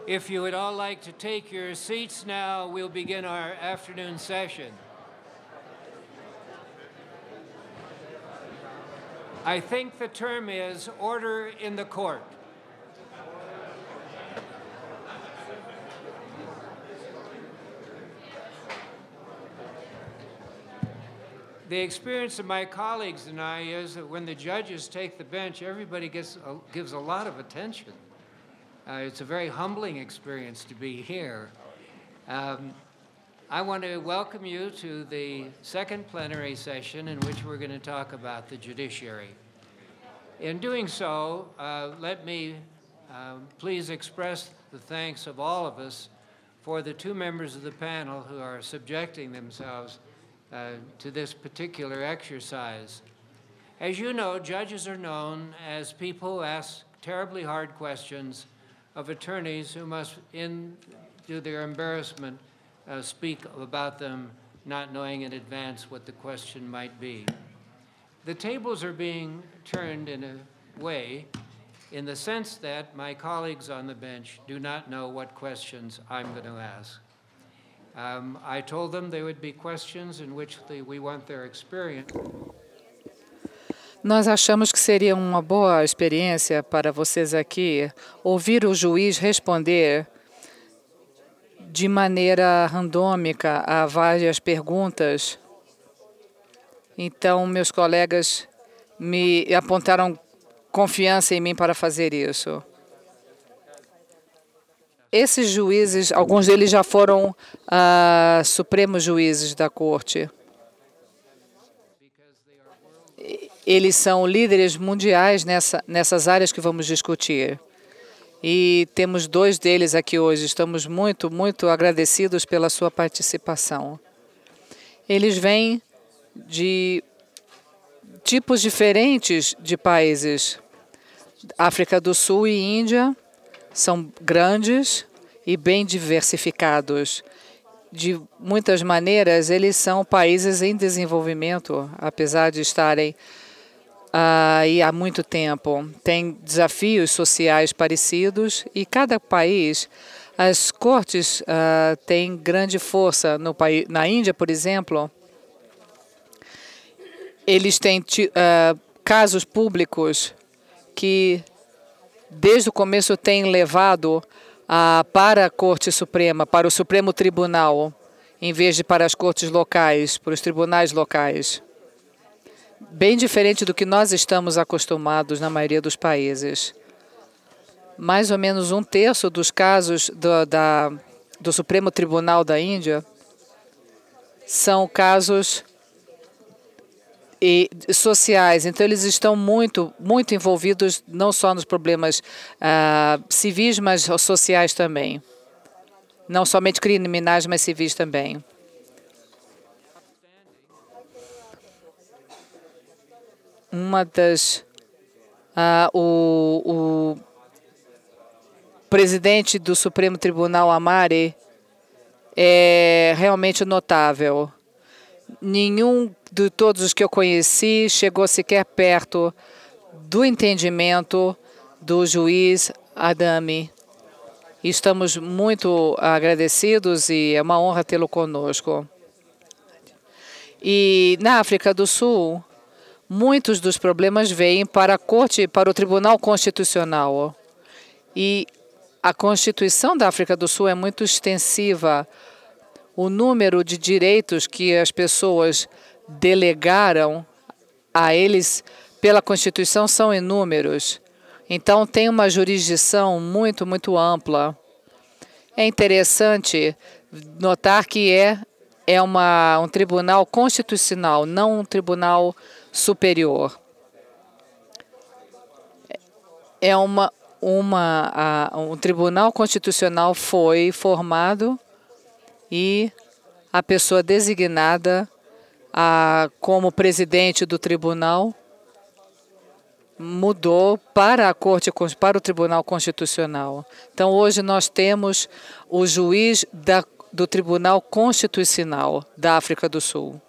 If you would all like to take your seats now, we'll begin our afternoon session. I think the term is order in the court. The experience of my colleagues and I is that when the judges take the bench, everybody gives a lot of attention. It's a very humbling experience to be here. I want to welcome you to the second plenary session in which we're going to talk about the judiciary. In doing so, let me please express the thanks of all of us for the two members of the panel who are subjecting themselves to this particular exercise. As you know, judges are known as people who ask terribly hard questions of attorneys who must, to their embarrassment, speak about them not knowing in advance what the question might be. The tables are being turned in a way in the sense that my colleagues on the bench do not know what questions I'm going to ask. I told them there would be questions in which we want their experience. Nós achamos que seria uma boa experiência para vocês aqui ouvir o juiz responder de maneira randômica a várias perguntas. Então, meus colegas me apontaram confiança em mim para fazer isso. Esses juízes, alguns deles já foram supremos juízes da corte. Eles são líderes mundiais nessas áreas que vamos discutir. E temos dois deles aqui hoje. Estamos muito, muito agradecidos pela sua participação. Eles vêm de tipos diferentes de países. África do Sul e Índia são grandes e bem diversificados. De muitas maneiras, eles são países em desenvolvimento, apesar de estarem aí há muito tempo. Tem desafios sociais parecidos e cada país, as cortes têm grande força no país. Na Índia, por exemplo, eles têm casos públicos que desde o começo têm levado para a Corte Suprema, para o Supremo Tribunal, em vez de para as cortes locais, para os tribunais locais. Bem diferente do que nós estamos acostumados na maioria dos países. Mais ou menos 1/3 dos casos do Supremo Tribunal da Índia são casos sociais. Então, eles estão muito, muito envolvidos não só nos problemas civis, mas sociais também. Não somente criminais, mas civis também. Uma das... o presidente do Supremo Tribunal, Amari, é realmente notável. Nenhum de todos os que eu conheci chegou sequer perto do entendimento do juiz Adame. Estamos muito agradecidos e é uma honra tê-lo conosco. E na África do Sul, muitos dos problemas vêm para a Corte, para o Tribunal Constitucional. E a Constituição da África do Sul é muito extensiva. O número de direitos que as pessoas delegaram a eles pela Constituição são inúmeros. Então, tem uma jurisdição muito, muito ampla. É interessante notar que é um tribunal constitucional, não um tribunal superior. Um tribunal constitucional foi formado e a pessoa designada como presidente do tribunal mudou para a Corte, para o Tribunal Constitucional. Então, hoje nós temos o juiz do Tribunal Constitucional da África do Sul.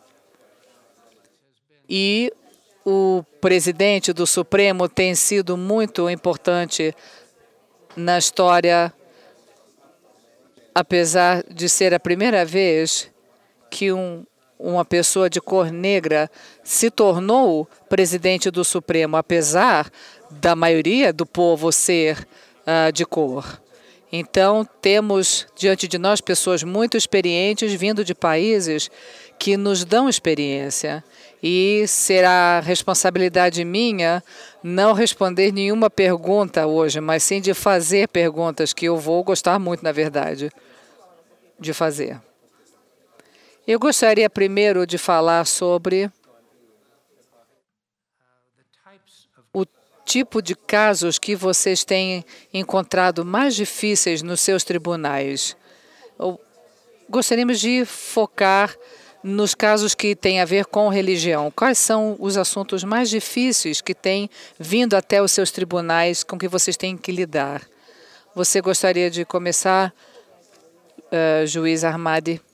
E o presidente do Supremo tem sido muito importante na história apesar de ser a primeira vez que uma pessoa de cor negra se tornou presidente do Supremo, apesar da maioria do povo ser de cor. Então, temos diante de nós pessoas muito experientes vindo de países que nos dão experiência. E será responsabilidade minha não responder nenhuma pergunta hoje, mas sim de fazer perguntas que eu vou gostar muito, na verdade, de fazer. Eu gostaria primeiro de falar sobre o tipo de casos que vocês têm encontrado mais difíceis nos seus tribunais. Gostaríamos de focar nos casos que têm a ver com religião. Quais são os assuntos mais difíceis que têm vindo até os seus tribunais com que vocês têm que lidar? Você gostaria de começar, juiz Ahmadi?